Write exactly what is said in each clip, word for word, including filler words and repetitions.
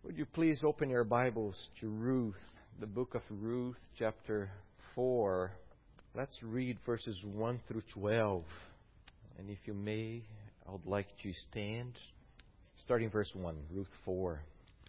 Would you please open your Bibles to Ruth, the book of Ruth, chapter four. Let's read verses one through twelve. And if you may, I would like to stand. Starting verse one, Ruth four.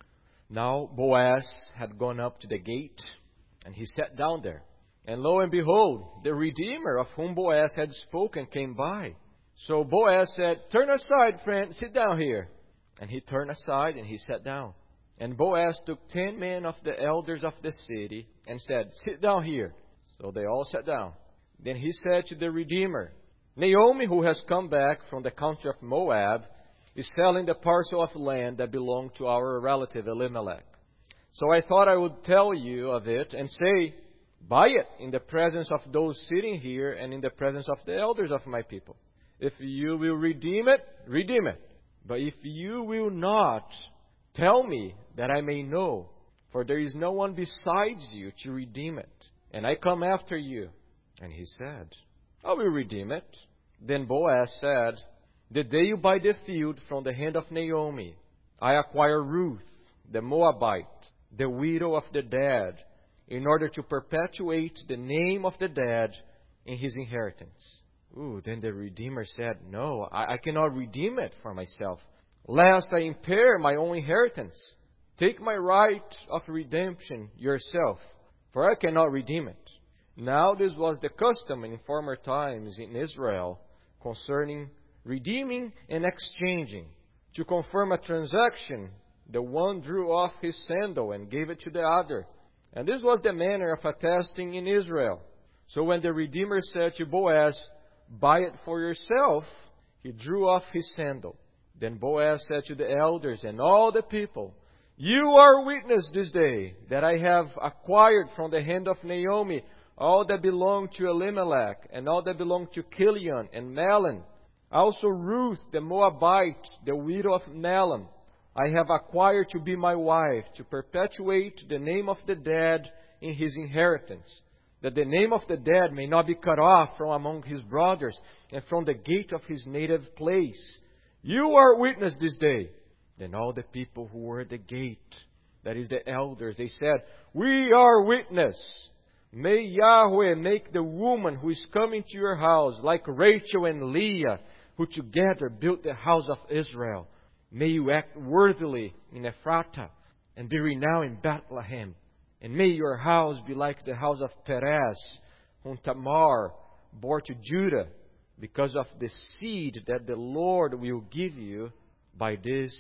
Now Boaz had gone up to the gate, and he sat down there. And lo and behold, the Redeemer of whom Boaz had spoken came by. So Boaz said, "Turn aside, friend, sit down here." And he turned aside and he sat down. And Boaz took ten men of the elders of the city and said, "Sit down here." So they all sat down. Then he said to the Redeemer, "Naomi, who has come back from the country of Moab, is selling the parcel of land that belonged to our relative Elimelech. So I thought I would tell you of it and say, buy it in the presence of those sitting here and in the presence of the elders of my people. If you will redeem it, redeem it. But if you will not, tell me that I may know, for there is no one besides you to redeem it. And I come after you." And he said, "I will redeem it." Then Boaz said, "The day you buy the field from the hand of Naomi, I acquire Ruth, the Moabite, the widow of the dead, in order to perpetuate the name of the dead in his inheritance." Ooh, then the Redeemer said, "No, I, I cannot redeem it for myself, lest I impair my own inheritance. Take my right of redemption yourself, for I cannot redeem it." Now this was the custom in former times in Israel concerning redeeming and exchanging. To confirm a transaction, the one drew off his sandal and gave it to the other. And this was the manner of attesting in Israel. So when the Redeemer said to Boaz, "Buy it for yourself," he drew off his sandal. Then Boaz said to the elders and all the people, "You are witness this day that I have acquired from the hand of Naomi all that belonged to Elimelech and all that belonged to Chilion and Mahlon. Also Ruth the Moabite, the widow of Mahlon, I have acquired to be my wife, to perpetuate the name of the dead in his inheritance, that the name of the dead may not be cut off from among his brothers and from the gate of his native place. You are witness this day." Then all the people who were at the gate, that is the elders, they said, "We are witness. May Yahweh make the woman who is coming to your house like Rachel and Leah, who together built the house of Israel. May you act worthily in Ephratah and be renowned in Bethlehem. And may your house be like the house of Perez, whom Tamar bore to Judah, because of the seed that the Lord will give you by this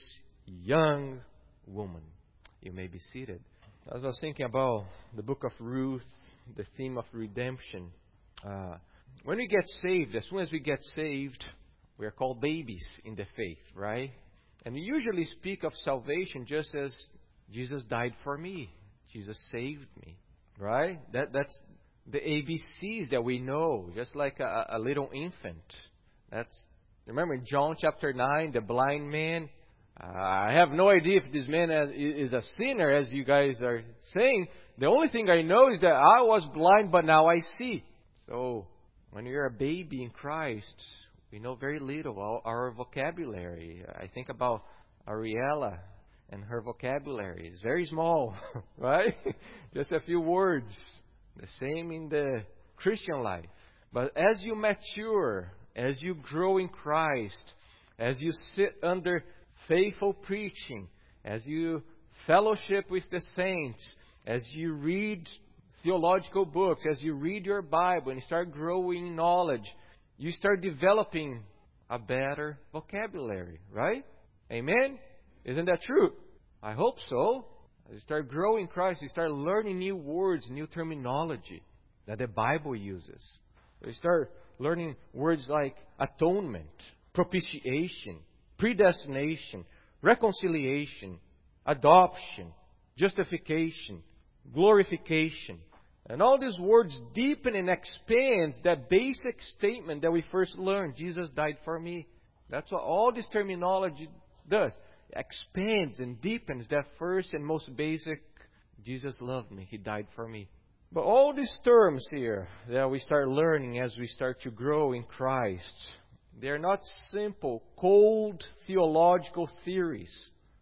young woman." You may be seated. As I was thinking about the book of Ruth, the theme of redemption, uh, when we get saved, as soon as we get saved, we are called babies in the faith, right? And we usually speak of salvation just as Jesus died for me. Jesus saved me, right? That That's the A B Cs that we know, just like a, a little infant. That's remember in John chapter nine, the blind man. Uh, I have no idea if this man has, is a sinner, as you guys are saying. The only thing I know is that I was blind, but now I see. So when you're a baby in Christ, we know very little. Our, our vocabulary. I think about Ariella. And her vocabulary is very small, right? Just a few words. The same in the Christian life. But as you mature, as you grow in Christ, as you sit under faithful preaching, as you fellowship with the saints, as you read theological books, as you read your Bible and start growing in knowledge, you start developing a better vocabulary, right? Amen? Isn't that true? I hope so. As you start growing in Christ, you start learning new words, new terminology that the Bible uses. You start learning words like atonement, propitiation, predestination, reconciliation, adoption, justification, glorification. And all these words deepen and expand that basic statement that we first learned. Jesus died for me. That's what all this terminology does. Expands and deepens that first and most basic, Jesus loved me, He died for me. But all these terms here that we start learning as we start to grow in Christ, they are not simple, cold theological theories.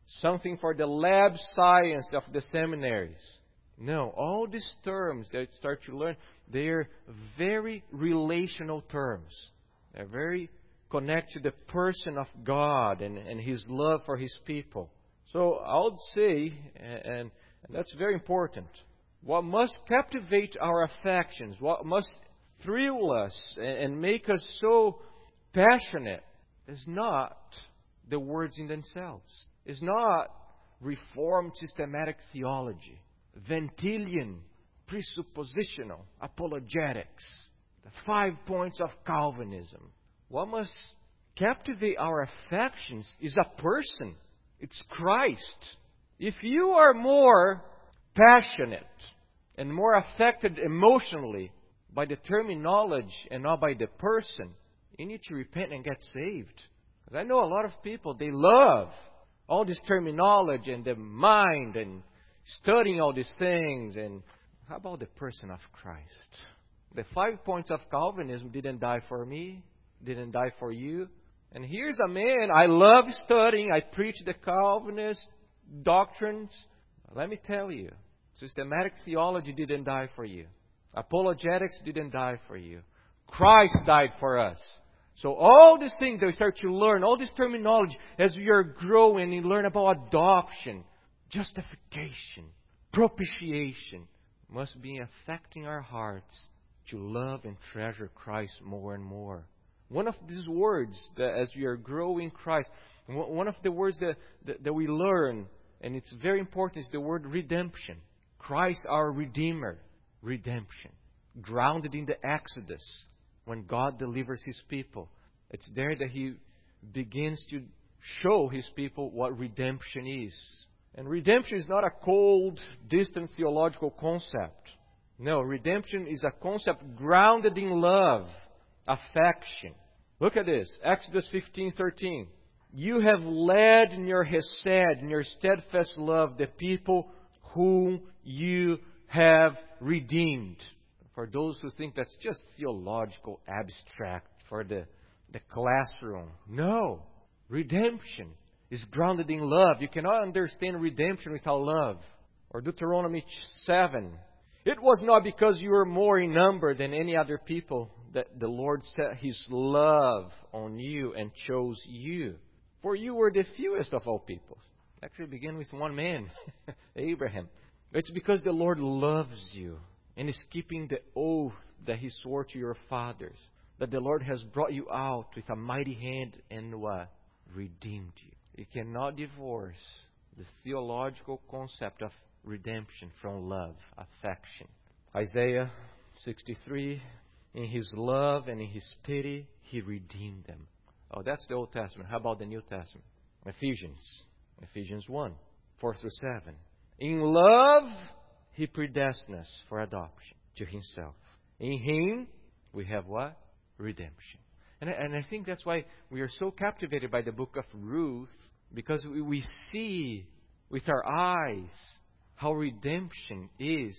something for the lab science of the seminaries. No, all these terms that I start to learn, they're very relational terms. They're very connected to the person of God and, and His love for His people. So I would say, and, and that's very important, what must captivate our affections, what must thrill us and, and make us so passionate is not the words in themselves. It's not Reformed systematic theology, Ventilian presuppositional apologetics, the five points of Calvinism. What must captivate our affections is a person. It's Christ. If you are more passionate and more affected emotionally by the terminology and not by the person, you need to repent and get saved. Because I know a lot of people, they love all this terminology and the mind and studying all these things. And how about the person of Christ? The five points of Calvinism didn't die for me, didn't die for you. And here's a man, I love studying, I preach the Calvinist doctrines. Let me tell you, systematic theology didn't die for you. Apologetics didn't die for you. Christ died for us. So all these things that we start to learn, all this terminology, as we are growing and learn about adoption, justification, propitiation, must be affecting our hearts to love and treasure Christ more and more. One of these words that as we are growing in Christ, one of the words that, that, that we learn, and it's very important, is the word redemption. Christ our Redeemer. Redemption. Grounded in the Exodus. When God delivers His people. It's there that He begins to show His people what redemption is. And redemption is not a cold, distant theological concept. No, redemption is a concept grounded in love, affection. Look at this. Exodus fifteen thirteen. You have led in your hesed, in your steadfast love, the people whom you have redeemed. For those who think that's just theological abstract for the, the classroom. No. Redemption is grounded in love. You cannot understand redemption without love. Or Deuteronomy seven. It was not because you were more in number than any other people that the Lord set His love on you and chose you. For you were the fewest of all peoples. Actually, begin with one man, Abraham. It's because the Lord loves you and is keeping the oath that He swore to your fathers, that the Lord has brought you out with a mighty hand and what? Redeemed you. You cannot divorce the theological concept of redemption from love, affection. Isaiah sixty-three, in His love and in His pity, He redeemed them. Oh, that's the Old Testament. How about the New Testament? Ephesians. Ephesians one, four through seven. In love, He predestined us for adoption to Himself. In Him, we have what? Redemption. And I, and I think that's why we are so captivated by the book of Ruth, because we, we see with our eyes how redemption is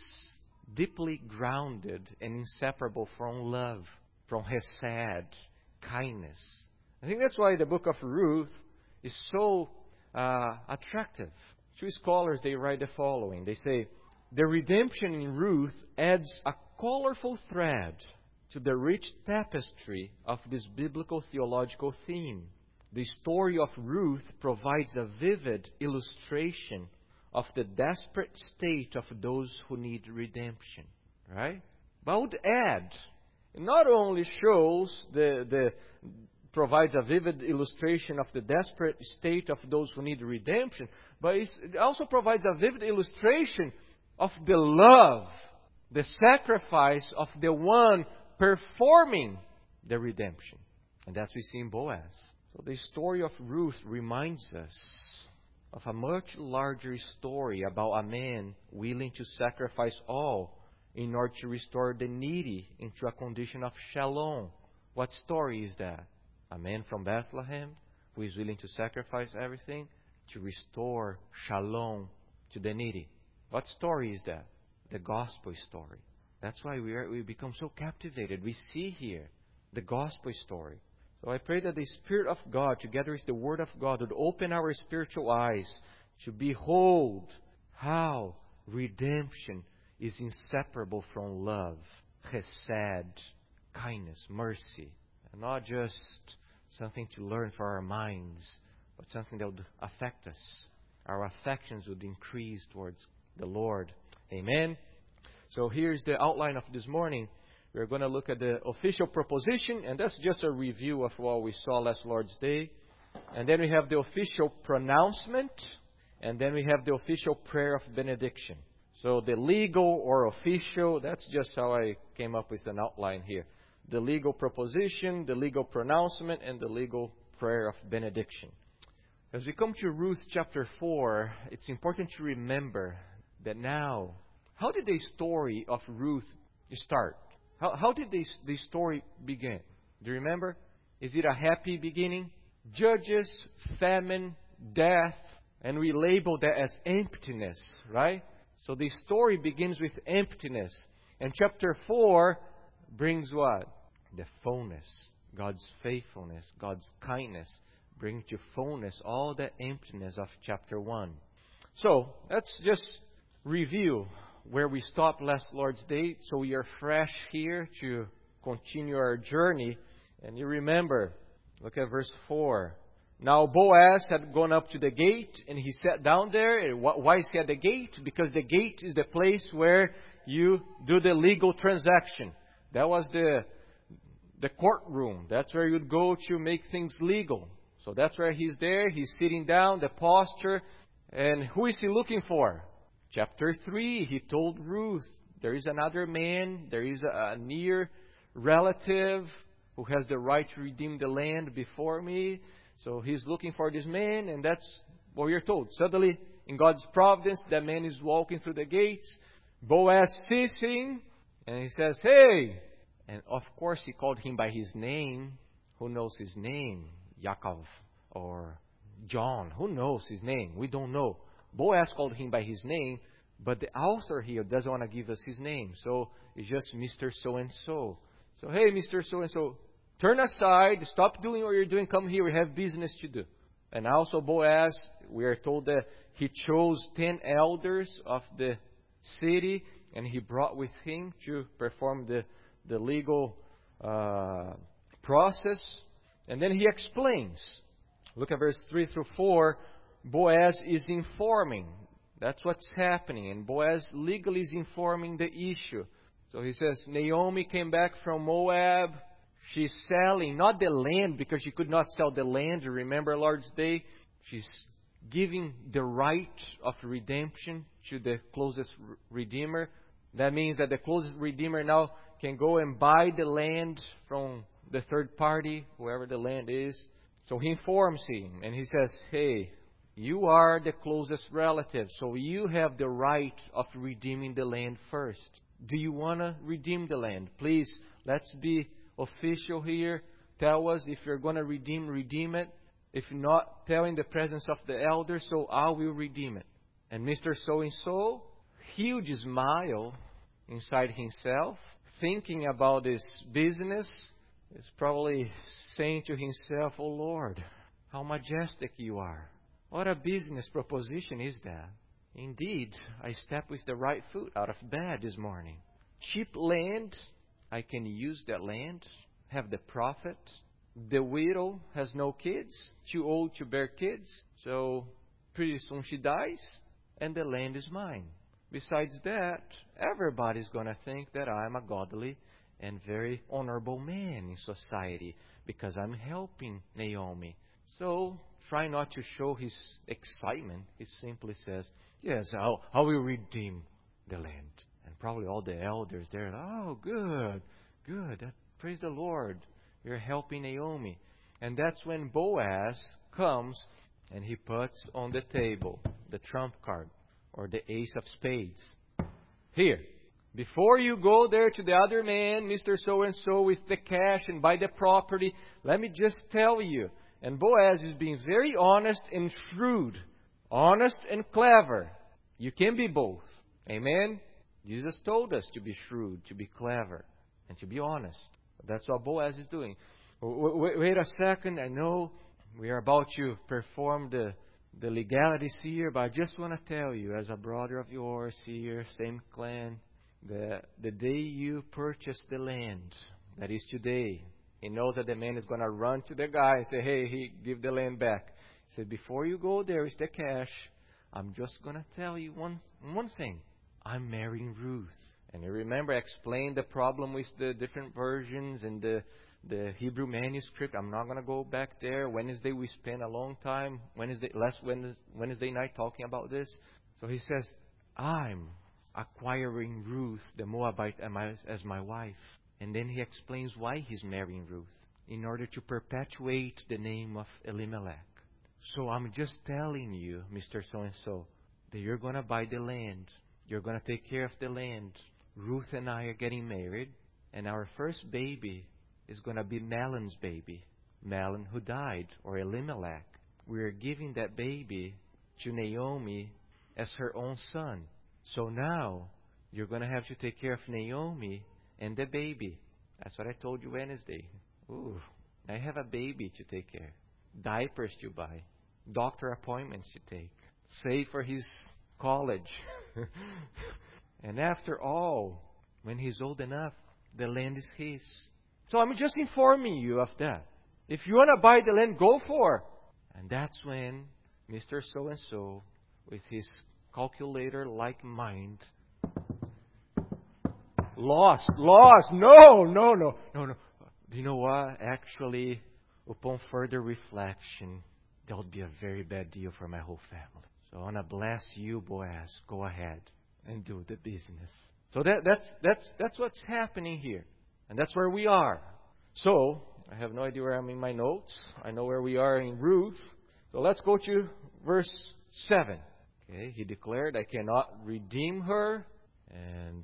deeply grounded and inseparable from love, from hesed, kindness. I think that's why the book of Ruth is so uh, attractive. Two scholars, they write the following. They say, the redemption in Ruth adds a colorful thread to the rich tapestry of this biblical theological theme. The story of Ruth provides a vivid illustration of the desperate state of those who need redemption. Right? But I would add, it not only shows the, the provides a vivid illustration of the desperate state of those who need redemption, but it also provides a vivid illustration of the love, the sacrifice of the one performing the redemption. And that's what we see in Boaz. So the story of Ruth reminds us of a much larger story about a man willing to sacrifice all in order to restore the needy into a condition of shalom. What story is that? A man from Bethlehem who is willing to sacrifice everything to restore shalom to the needy. What story is that? The gospel story. That's why we are, we become so captivated. We see here the gospel story. So I pray that the Spirit of God, together with the Word of God, would open our spiritual eyes to behold how redemption is inseparable from love, chesed, kindness, mercy. And not just something to learn for our minds, but something that would affect us. Our affections would increase towards the Lord. Amen? So here's the outline of this morning. We're going to look at the official proposition, and that's just a review of what we saw last Lord's Day. And then we have the official pronouncement, and then we have the official prayer of benediction. So the legal or official, that's just how I came up with an outline here. The legal proposition, the legal pronouncement, and the legal prayer of benediction. As we come to Ruth chapter four, it's important to remember that now, how did the story of Ruth start? How, how did this, this story begin? Do you remember? Is it a happy beginning? Judges, famine, death, and we label that as emptiness, right? So the story begins with emptiness. And chapter four brings what? The fullness. God's faithfulness, God's kindness, bring to fullness all the emptiness of chapter one. So, let's just review where we stopped last Lord's Day, so we are fresh here to continue our journey. And you remember, look at verse four. Now Boaz had gone up to the gate, and he sat down there. Why is he at the gate? Because the gate is the place where you do the legal transaction. That was the the courtroom. That's where you'd go to make things legal. So that's where he's there. He's sitting down, the posture. And who is he looking for? Chapter three, he told Ruth, there is another man, there is a, a near relative who has the right to redeem the land before me. So he's looking for this man, and that's what we're told. Suddenly, in God's providence, that man is walking through the gates. Boaz sees him, and he says, hey! And of course, he called him by his name. Who knows his name? Yaakov or John. Who knows his name? We don't know. Boaz called him by his name, but the author here doesn't want to give us his name. So it's just Mister So-and-so. So, hey, Mister So-and-so, turn aside, stop doing what you're doing, come here, we have business to do. And also Boaz, we are told that he chose ten elders of the city, and he brought with him to perform the, the legal uh, process. And then he explains. Look at verse three through four. Boaz is informing. That's what's happening. And Boaz legally is informing the issue. So he says, Naomi came back from Moab. She's selling, not the land, because she could not sell the land. Remember Lord's Day? She's giving the right of redemption to the closest redeemer. That means that the closest redeemer now can go and buy the land from the third party, whoever the land is. So he informs him, and he says, hey, you are the closest relative, so you have the right of redeeming the land first. Do you want to redeem the land? Please, let's be official here. Tell us if you're going to redeem, redeem it. If not, tell in the presence of the elders, so I will redeem it. And Mister So-and-so, huge smile inside himself, thinking about this business, is probably saying to himself, oh Lord, how majestic you are. What a business proposition is that? Indeed, I stepped with the right foot out of bed this morning. Cheap land, I can use that land, have the profit. The widow has no kids, too old to bear kids, so pretty soon she dies, and the land is mine. Besides that, everybody's going to think that I'm a godly and very honorable man in society because I'm helping Naomi. So, try not to show his excitement. He simply says, yes, I'll, I will redeem the land. And probably all the elders there, oh, good, good, that, praise the Lord. You're helping Naomi. And that's when Boaz comes and he puts on the table the trump card or the ace of spades. Here, before you go there to the other man, Mister So-and-so, with the cash and buy the property, let me just tell you. And Boaz is being very honest and shrewd. Honest and clever. You can be both. Amen? Jesus told us to be shrewd, to be clever, and to be honest. That's what Boaz is doing. Wait, wait a second. I know we are about to perform the, the legalities here, but I just want to tell you, as a brother of yours here, same clan, that the day you purchase the land, that is today, he knows that the man is going to run to the guy and say, hey, he give the land back. He said, before you go there is the cash. I'm just going to tell you one one thing. I'm marrying Ruth. And you remember I explained the problem with the different versions and the the Hebrew manuscript. I'm not going to go back there. Wednesday we spent a long time, Wednesday, last Wednesday, Wednesday night talking about this. So he says, I'm acquiring Ruth, the Moabite, as my wife. And then he explains why he's marrying Ruth. In order to perpetuate the name of Elimelech. So I'm just telling you, Mister So-and-so, that you're going to buy the land. You're going to take care of the land. Ruth and I are getting married. And our first baby is going to be Mahlon's baby. Mahlon who died, or Elimelech. We are giving that baby to Naomi as her own son. So now, you're going to have to take care of Naomi and the baby. That's what I told you Wednesday. Ooh, I have a baby to take care. Diapers to buy. Doctor appointments to take. Save for his college. And after all, when he's old enough, the land is his. So I'm just informing you of that. If you want to buy the land, go for. And that's when Mister So-and-so, with his calculator-like mind, lost, lost. No, no, no, no, no. You know what? Actually, upon further reflection, that would be a very bad deal for my whole family. So I want to bless you, Boaz. Go ahead and do the business. So that, that's that's that's what's happening here. And that's where we are. So, I have no idea where I'm in my notes. I know where we are in Ruth. So let's go to verse seven. Okay, he declared, I cannot redeem her. And,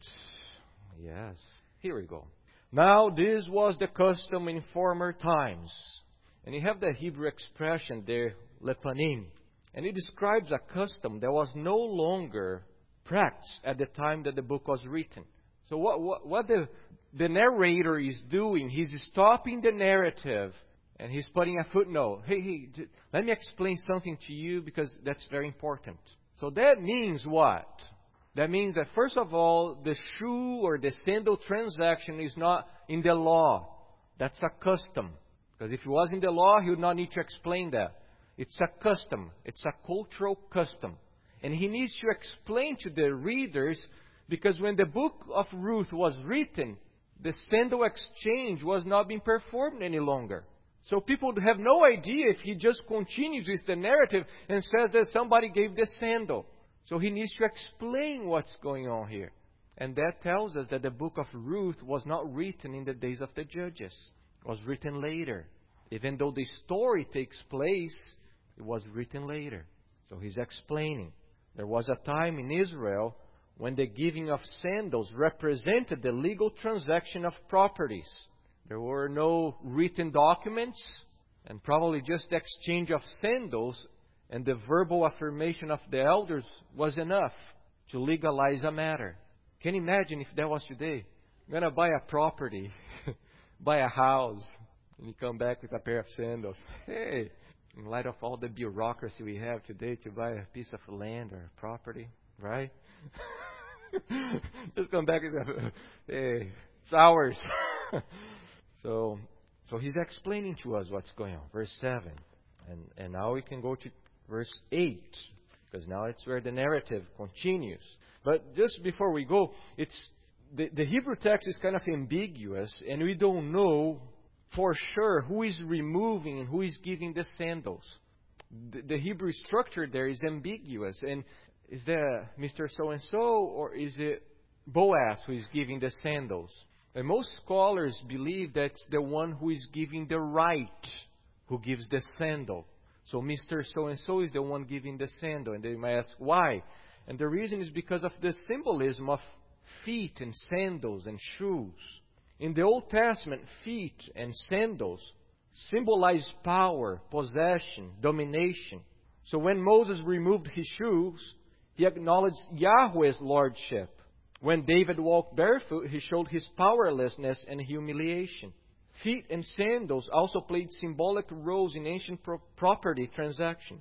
yes, here we go. Now, this was the custom in former times. And you have the Hebrew expression there, lepanim. And it describes a custom that was no longer practiced at the time that the book was written. So what what, what the, the narrator is doing, he's stopping the narrative and he's putting a footnote. Hey, hey, d- let me explain something to you because that's very important. So that means what? That means that first of all, the shoe or the sandal transaction is not in the law. That's a custom. Because if it was in the law, he would not need to explain that. It's a custom. It's a cultural custom. And he needs to explain to the readers, because when the book of Ruth was written, the sandal exchange was not being performed any longer. So people have no idea if he just continues with the narrative and says that somebody gave the sandal. So he needs to explain what's going on here. And that tells us that the book of Ruth was not written in the days of the judges. It was written later. Even though the story takes place, it was written later. So he's explaining. There was a time in Israel when the giving of sandals represented the legal transaction of properties. There were no written documents, and probably just the exchange of sandals and the verbal affirmation of the elders was enough to legalize a matter. Can you imagine if that was today? You're going to buy a property, buy a house, and you come back with a pair of sandals. Hey, in light of all the bureaucracy we have today to buy a piece of land or property, right? Just come back with a, hey, it's ours. so, so he's explaining to us what's going on. Verse seven. And, and now we can go to verse eight. Because now it's where the narrative continues. But just before we go, it's the, the Hebrew text is kind of ambiguous, and we don't know for sure who is removing and who is giving the sandals. The, the Hebrew structure there is ambiguous. And is that Mister So-and-so, or is it Boaz who is giving the sandals? And most scholars believe that's the one who is giving the right who gives the sandal. So Mister So-and-so is the one giving the sandal. And they might ask, why? And the reason is because of the symbolism of feet and sandals and shoes. In the Old Testament, feet and sandals symbolize power, possession, domination. So when Moses removed his shoes, he acknowledged Yahweh's lordship. When David walked barefoot, he showed his powerlessness and humiliation. Feet and sandals also played symbolic roles in ancient pro- property transactions.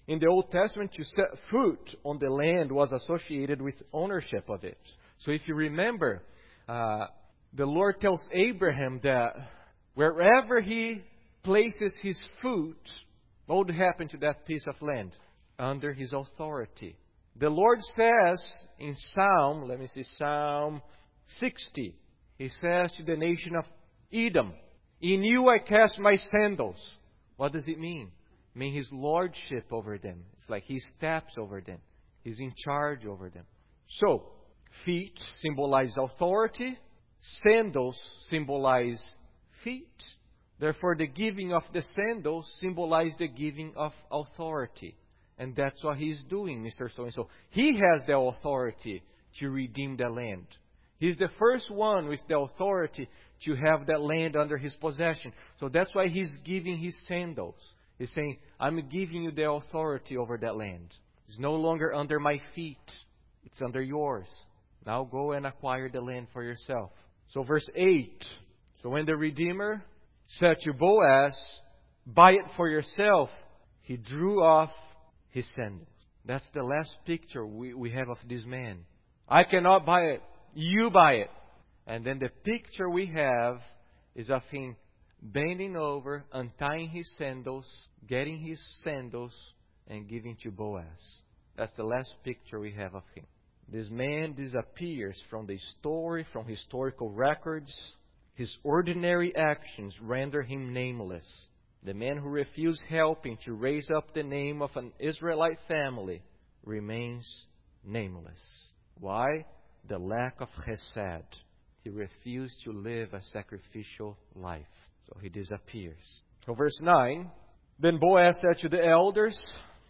In the Old Testament, to set foot on the land was associated with ownership of it. So if you remember, uh, the Lord tells Abraham that wherever he places his foot, what would happen to that piece of land? Under his authority. The Lord says in Psalm, let me see, Psalm sixty, He says to the nation of Edom, in you I cast my sandals. What does it mean? It means His lordship over them. It's like He steps over them. He's in charge over them. So, feet symbolize authority. Sandals symbolize feet. Therefore, the giving of the sandals symbolizes the giving of authority. And that's what He's doing, Mister So-and-so. He has the authority to redeem the land. He's the first one with the authority to have that land under His possession. So that's why He's giving His sandals. He's saying, I'm giving you the authority over that land. It's no longer under my feet. It's under yours. Now go and acquire the land for yourself. So verse eight. So when the Redeemer said to Boaz, buy it for yourself, he drew off his sandals. That's the last picture we, we have of this man. I cannot buy it. You buy it. And then the picture we have is of him bending over, untying his sandals, getting his sandals, and giving to Boaz. That's the last picture we have of him. This man disappears from the story, from historical records. His ordinary actions render him nameless. The man who refused helping to raise up the name of an Israelite family remains nameless. Why? The lack of chesed. He refused to live a sacrificial life. So he disappears. So verse nine. Then Boaz said to the elders,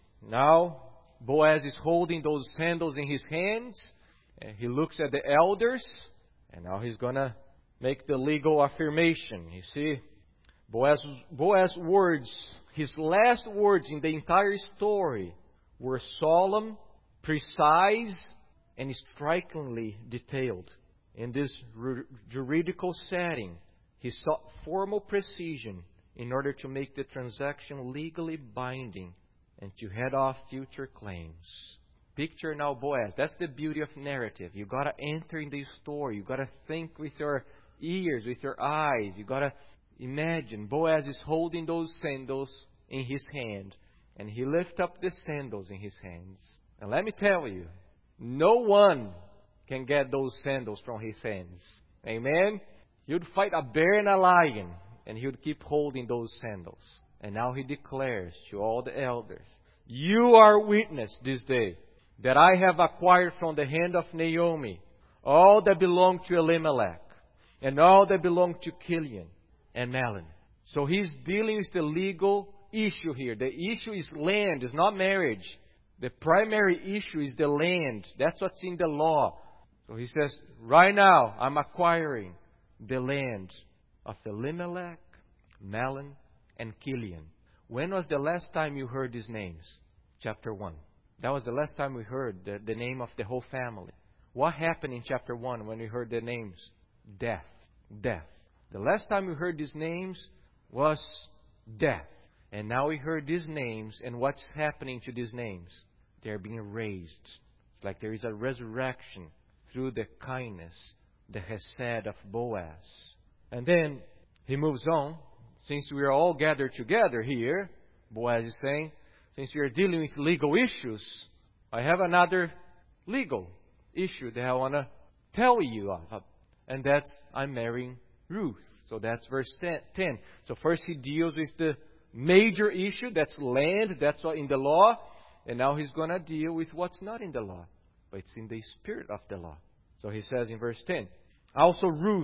now Boaz is holding those sandals in his hands. And he looks at the elders. And now he's going to make the legal affirmation. You see, Boaz, Boaz's words, his last words in the entire story were solemn, precise, and strikingly detailed. In this juridical setting, he sought formal precision in order to make the transaction legally binding and to head off future claims. Picture now Boaz. That's the beauty of narrative. You got to enter in the story. You got to think with your ears, with your eyes. You got to imagine Boaz is holding those sandals in his hand, and he lifts up the sandals in his hands. And let me tell you, no one can get those sandals from his hands. Amen? He would fight a bear and a lion, and he would keep holding those sandals. And now he declares to all the elders, you are witness this day that I have acquired from the hand of Naomi all that belonged to Elimelech and all that belonged to Chilion and Mahlon. So he's dealing with the legal issue here. The issue is land, it's not marriage. The primary issue is the land. That's what's in the law. So he says, right now, I'm acquiring the land of Elimelech, Mahlon, and Chilion. When was the last time you heard these names? Chapter one. That was the last time we heard the, the name of the whole family. What happened in chapter one when we heard their names? Death. Death. The last time we heard these names was death. And now we heard these names, and what's happening to these names? They're being raised. It's like there is a resurrection through the kindness, the chesed of Boaz. And then he moves on. Since we are all gathered together here, Boaz is saying, since we are dealing with legal issues, I have another legal issue that I want to tell you of. And that's, I'm marrying Ruth. So that's verse ten. So first he deals with the major issue, that's land, that's in the law. And now he's going to deal with what's not in the law, but it's in the spirit of the law. So he says in verse ten, also Ruth,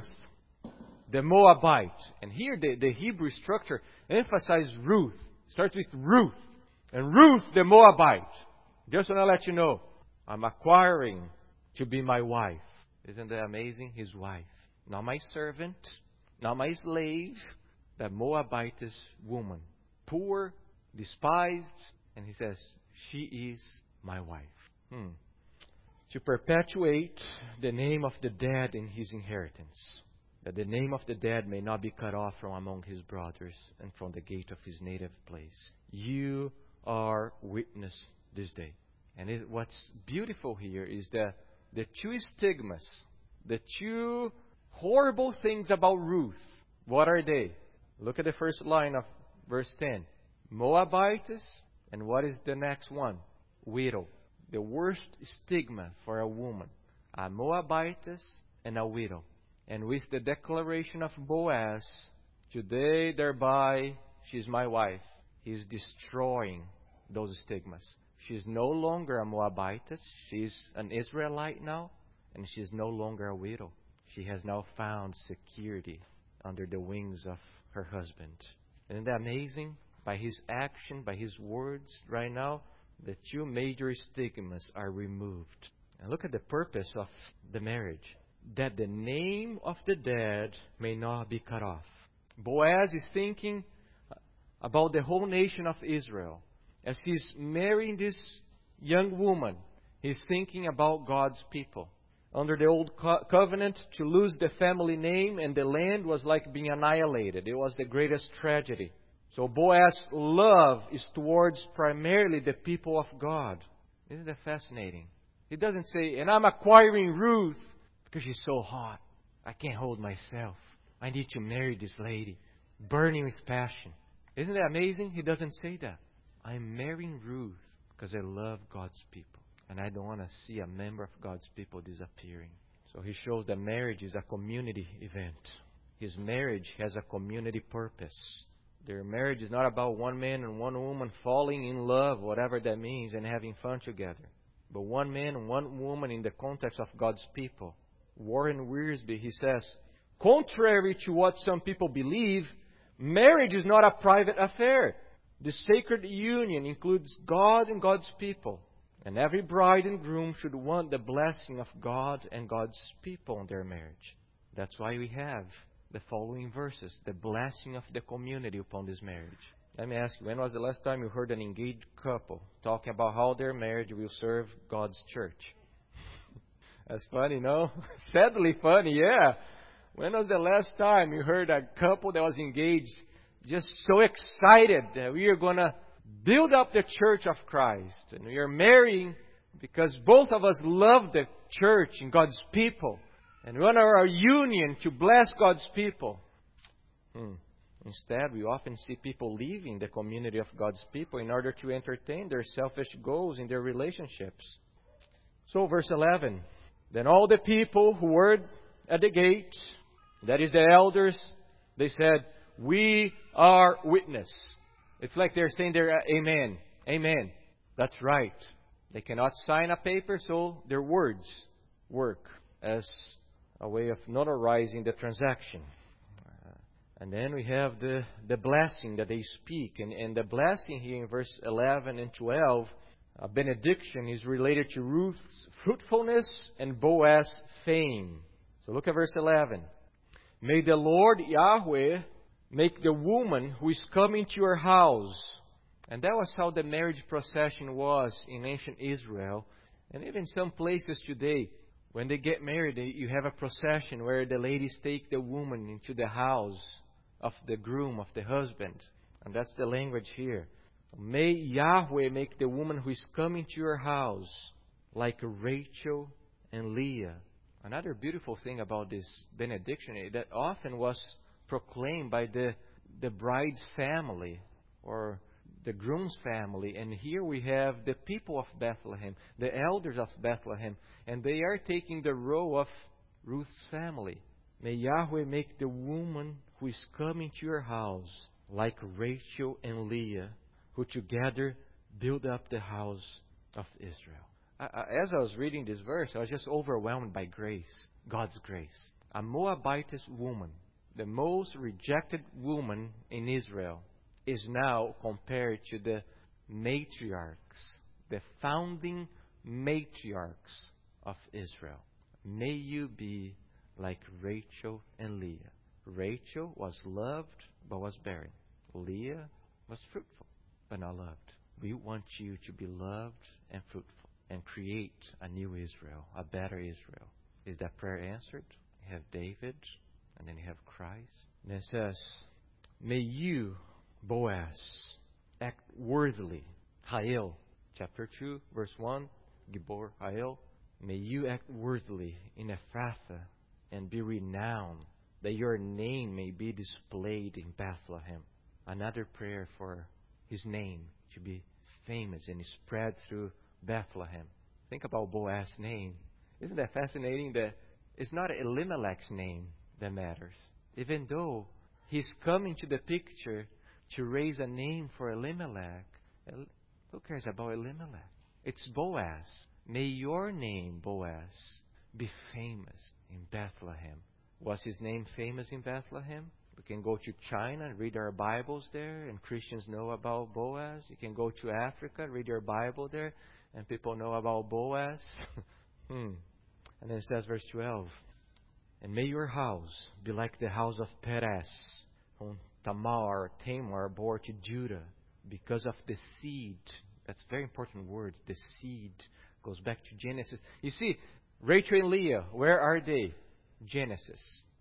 the Moabite. And here the, the Hebrew structure emphasizes Ruth. It starts with Ruth. And Ruth, the Moabite. Just want to let you know, I'm acquiring to be my wife. Isn't that amazing? His wife. Not my servant, not my slave, the Moabitess woman. Poor, despised. And he says, she is my wife. Hmm. To perpetuate the name of the dead in his inheritance, that the name of the dead may not be cut off from among his brothers and from the gate of his native place. You are witness this day. And it, what's beautiful here is that the two stigmas, the two horrible things about Ruth, what are they? Look at the first line of verse ten. Moabitess, and what is the next one? Widow. The worst stigma for a woman. A Moabitess and a widow. And with the declaration of Boaz, today thereby she's my wife, he's destroying those stigmas. She's no longer a Moabitess. She's an Israelite now. And she's no longer a widow. She has now found security under the wings of her husband. Isn't that amazing? By his action, by his words, right now, the two major stigmas are removed. And look at the purpose of the marriage. That the name of the dead may not be cut off. Boaz is thinking about the whole nation of Israel. As he's marrying this young woman, he's thinking about God's people. Under the old co- covenant, to lose the family name and the land was like being annihilated. It was the greatest tragedy. So Boaz's love is towards primarily the people of God. Isn't that fascinating? He doesn't say, and I'm acquiring Ruth because she's so hot. I can't hold myself. I need to marry this lady. Burning with passion. Isn't that amazing? He doesn't say that. I'm marrying Ruth because I love God's people. And I don't want to see a member of God's people disappearing. So he shows that marriage is a community event. His marriage has a community purpose. Their marriage is not about one man and one woman falling in love, whatever that means, and having fun together. But one man and one woman in the context of God's people. Warren Wiersbe, he says, contrary to what some people believe, marriage is not a private affair. The sacred union includes God and God's people. And every bride and groom should want the blessing of God and God's people in their marriage. That's why we have the following verses, the blessing of the community upon this marriage. Let me ask you, when was the last time you heard an engaged couple talking about how their marriage will serve God's church? That's funny, no? Sadly funny, yeah. When was the last time you heard a couple that was engaged just so excited that we are going to build up the church of Christ. And we are marrying because both of us love the church and God's people. And we want our union to bless God's people. Hmm. Instead, we often see people leaving the community of God's people in order to entertain their selfish goals in their relationships. So, verse eleven. Then all the people who were at the gate, that is the elders, they said, we are witness. It's like they're saying their amen. Amen. That's right. They cannot sign a paper, so their words work as a way of notarizing the transaction. Uh, and then we have the, the blessing that they speak. And, and the blessing here in verse eleven and twelve, a benediction, is related to Ruth's fruitfulness and Boaz's fame. So look at verse eleven. May the Lord Yahweh make the woman who is coming to your house. And that was how the marriage procession was in ancient Israel. And even some places today, when they get married, you have a procession where the ladies take the woman into the house of the groom, of the husband. And that's the language here. May Yahweh make the woman who is coming to your house like Rachel and Leah. Another beautiful thing about this benediction is that often was proclaimed by the, the bride's family or the groom's family. And here we have the people of Bethlehem, the elders of Bethlehem, and they are taking the role of Ruth's family. May Yahweh make the woman who is coming to your house like Rachel and Leah, who together build up the house of Israel. As I was reading this verse, I was just overwhelmed by grace, God's grace. A Moabitess woman, the most rejected woman in Israel, is now compared to the matriarchs, the founding matriarchs of Israel. May you be like Rachel and Leah. Rachel was loved but was barren. Leah was fruitful but not loved. We want you to be loved and fruitful and create a new Israel, a better Israel. Is that prayer answered? You have David, and then you have Christ. And it says, may you, Boaz, act worthily Hael, chapter two, verse one, Gibor Hael. May you act worthily in Ephrathah and be renowned, that your name may be displayed in Bethlehem. Another prayer for his name to be famous and spread through Bethlehem. Think about Boaz's name. Isn't that fascinating that it's not Elimelech's name that matters? Even though he's coming to the picture to raise a name for Elimelech, who cares about Elimelech? It's Boaz. May your name, Boaz, be famous in Bethlehem. Was his name famous in Bethlehem? We can go to China and read our Bibles there, and Christians know about Boaz. You can go to Africa, read your Bible there, and people know about Boaz. hmm. And then it says, verse twelve, and may your house be like the house of Perez, whom Tamar, Tamar bore to Judah, because of the seed. That's a very important word. The seed goes back to Genesis. You see, Rachel and Leah, where are they? Genesis.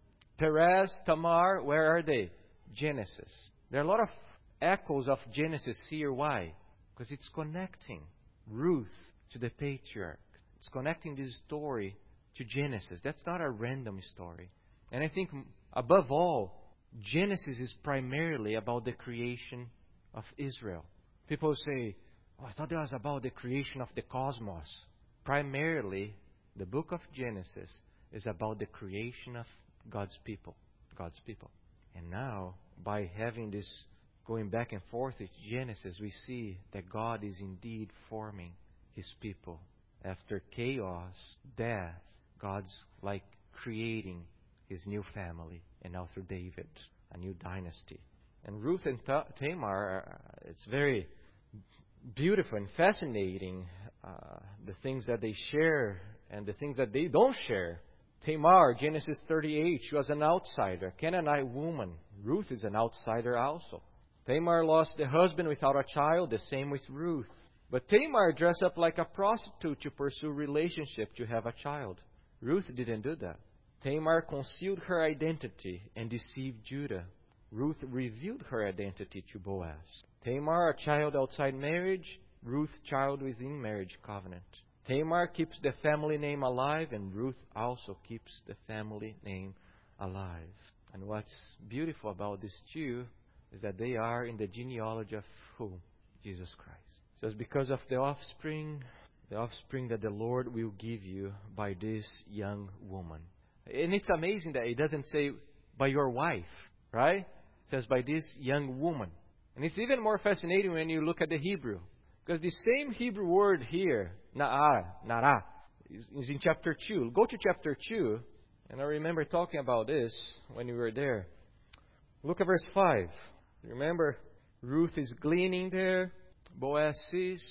Perez, Tamar, where are they? Genesis. There are a lot of echoes of Genesis here. Why? Because it's connecting Ruth to the patriarch. It's connecting this story to Genesis. That's not a random story. And I think, above all, Genesis is primarily about the creation of Israel. People say, oh, I thought it was about the creation of the cosmos. Primarily, the book of Genesis is about the creation of God's people. God's people. And now, by having this going back and forth with Genesis, we see that God is indeed forming His people. After chaos, death, God's like creating His new family. And now through David, a new dynasty. And Ruth and Tamar, it's very beautiful and fascinating, uh, the things that they share and the things that they don't share. Tamar, Genesis thirty-eight, she was an outsider, Canaanite woman. Ruth is an outsider also. Tamar lost the husband without a child, the same with Ruth. But Tamar dressed up like a prostitute to pursue relationship to have a child. Ruth didn't do that. Tamar concealed her identity and deceived Judah. Ruth revealed her identity to Boaz. Tamar, a child outside marriage. Ruth, child within marriage covenant. Tamar keeps the family name alive, and Ruth also keeps the family name alive. And what's beautiful about these two is that they are in the genealogy of who? Jesus Christ. It says, because of the offspring, the offspring that the Lord will give you by this young woman. And it's amazing that it doesn't say by your wife, right? It says by this young woman. And it's even more fascinating when you look at the Hebrew. Because the same Hebrew word here, na'ara, nara, is, is in chapter two. Go to chapter two, and I remember talking about this when we were there. Look at verse five. Remember, Ruth is gleaning there. Boaz sees.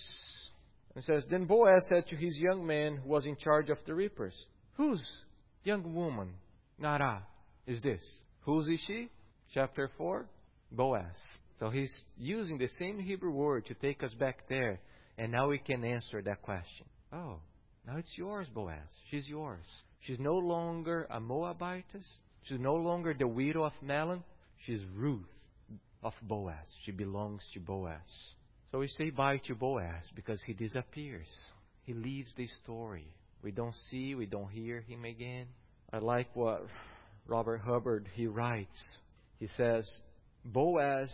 And says, then Boaz said to his young man who was in charge of the reapers, whose young woman, nara, is this? Whose is she? Chapter four, Boaz. So he's using the same Hebrew word to take us back there. And now we can answer that question. Oh, now it's yours, Boaz. She's yours. She's no longer a Moabitess. She's no longer the widow of Mahlon. She's Ruth of Boaz. She belongs to Boaz. So we say bye to Boaz because he disappears. He leaves the story. We don't see, we don't hear him again. I like what Robert Hubbard, he writes. He says, Boaz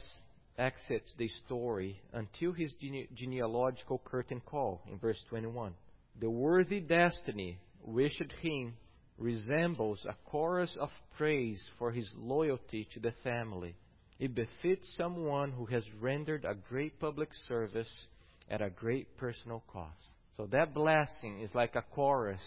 exits the story until his gene- genealogical curtain call in verse twenty-one. The worthy destiny wished him resembles a chorus of praise for his loyalty to the family. It befits someone who has rendered a great public service at a great personal cost. So that blessing is like a chorus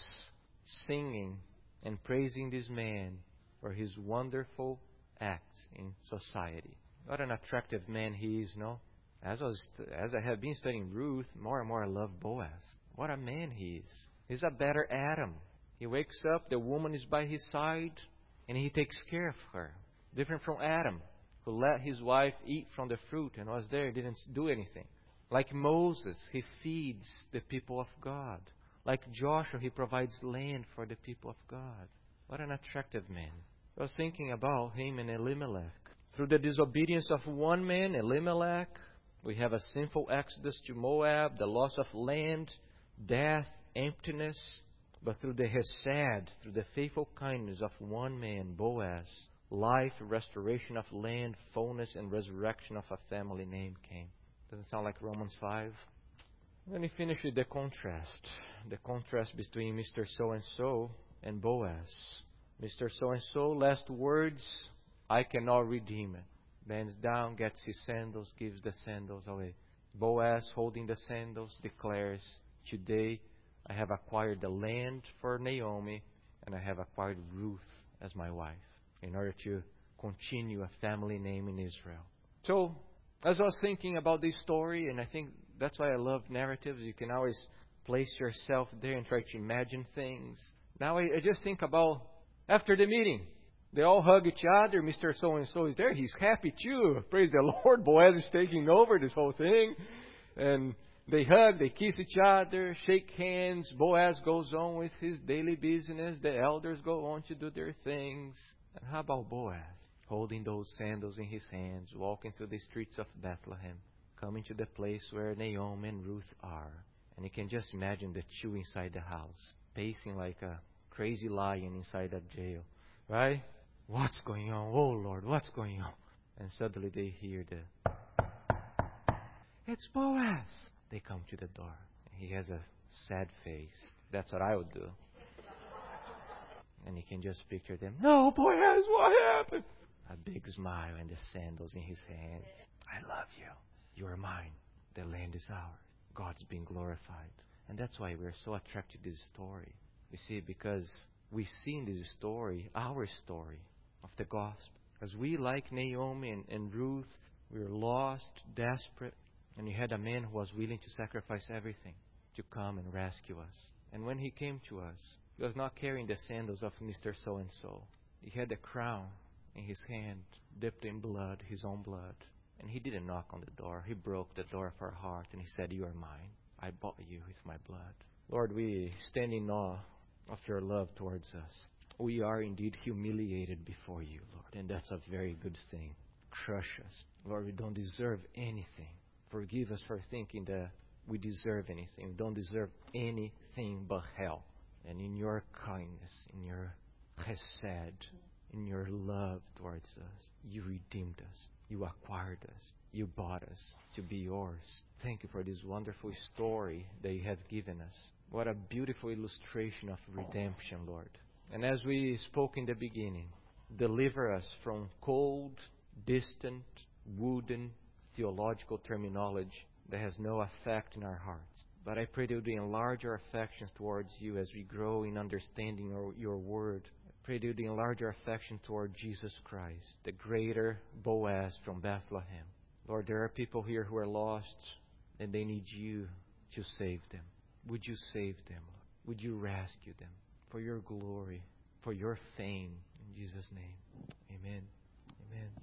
singing and praising this man for his wonderful acts in society. What an attractive man he is, no? As I, was, as I have been studying Ruth, more and more I love Boaz. What a man he is. He's a better Adam. He wakes up, the woman is by his side, and he takes care of her. Different from Adam, who let his wife eat from the fruit and was there, didn't do anything. Like Moses, he feeds the people of God. Like Joshua, he provides land for the people of God. What an attractive man. I was thinking about him and Elimelech. Through the disobedience of one man, Elimelech, We have a sinful exodus to Moab, the loss of land, death, emptiness. But through the Hesed, through the faithful kindness of one man, Boaz, life, restoration of land, fullness, and resurrection of a family name came. Doesn't sound like Romans five? Then we finish with the contrast. The contrast between Mister So-and-so and Boaz. Mister So-and-so, last words, I cannot redeem it. Bends down, gets his sandals, gives the sandals away. Boaz, holding the sandals, declares, today I have acquired the land for Naomi, and I have acquired Ruth as my wife, in order to continue a family name in Israel. So, as I was thinking about this story, and I think that's why I love narratives, you can always place yourself there and try to imagine things. Now I, I just think about, after the meeting, they all hug each other. Mister So-and-so is there. He's happy too. Praise the Lord. Boaz is taking over this whole thing. And they hug, they kiss each other, shake hands. Boaz goes on with his daily business. The elders go on to do their things. And how about Boaz? Holding those sandals in his hands, walking through the streets of Bethlehem, coming to the place where Naomi and Ruth are. And you can just imagine the two inside the house, pacing like a crazy lion inside a jail. Right? What's going on? Oh, Lord, what's going on? And suddenly they hear the, it's Boaz. They come to the door. He has a sad face. That's what I would do. And you can just picture them. No, Boaz, what happened? A big smile and the sandals in his hands. I love you. You are mine. The land is ours. God's being glorified. And that's why we're so attracted to this story. You see, because we see in this story, our story of the gospel. As we, like Naomi and, and Ruth, we were lost, desperate. And you had a man who was willing to sacrifice everything to come and rescue us. And when he came to us, he was not carrying the sandals of Mister So-and-so. He had a crown in his hand, dipped in blood, his own blood. And he didn't knock on the door. He broke the door of our heart and he said, you are mine. I bought you with my blood. Lord, we stand in awe of your love towards us. We are indeed humiliated before you, Lord. And that's a very good thing. Crush us. Lord, we don't deserve anything. Forgive us for thinking that we deserve anything. We don't deserve anything but hell. And in your kindness, in your chesed, in your love towards us, you redeemed us. You acquired us. You bought us to be yours. Thank you for this wonderful story that you have given us. What a beautiful illustration of redemption, Lord. And as we spoke in the beginning, deliver us from cold, distant, wooden, theological terminology that has no effect in our hearts. But I pray that you enlarge our affections towards you as we grow in understanding your, your word. I pray that you enlarge our affection toward Jesus Christ, the greater Boaz from Bethlehem. Lord, there are people here who are lost and they need you to save them. Would you save them, Lord? Would you rescue them for your glory, for your fame? In Jesus' name, amen. Amen.